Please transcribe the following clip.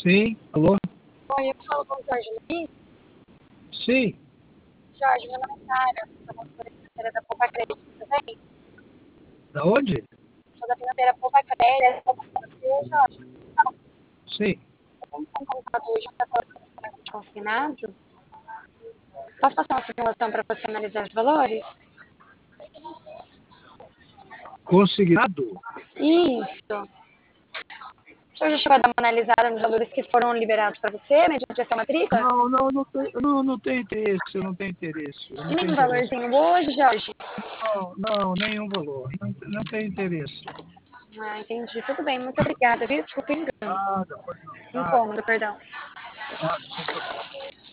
Sim, alô? Oi, eu falo com o Jorge Luiz. Sim, Jorge, meu nome é Sara, sou consultora financeira da Poupa Crédito, tudo bem? da onde? Sou da financeira Poupa Crédito, você, Jorge. Sim. Eu tenho um contato hoje para o confinado. Posso passar uma simulação para você analisar os valores? Consignado? Isso. O senhor já chegou a dar uma analisada nos valores que foram liberados para você, mediante essa matrícula? Não tenho interesse, eu não tenho interesse. Eu não E nem tenho um interesse. valorzinho hoje, Jorge? Nenhum valor. Não tenho interesse. Ah, entendi. Tudo bem, muito obrigada, viu? Desculpa o engano. Nada, pode não. Nada, Incômodo, perdão. nada, sem problema.